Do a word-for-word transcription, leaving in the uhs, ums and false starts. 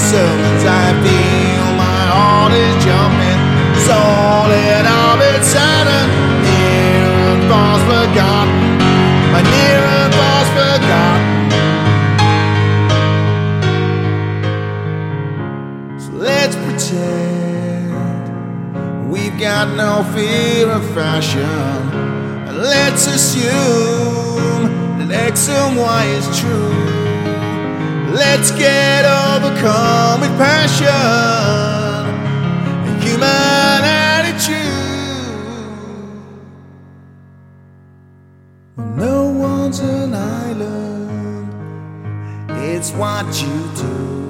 sermons I feel my heart is jumping. Solid orbit Saturn, near and far's forgotten. My near and far's forgotten. So let's pretend we've got no fear of fashion, and let's assume that X and Y is true. Let's get overcome with passion and human attitude. No one's an island, it's what you do.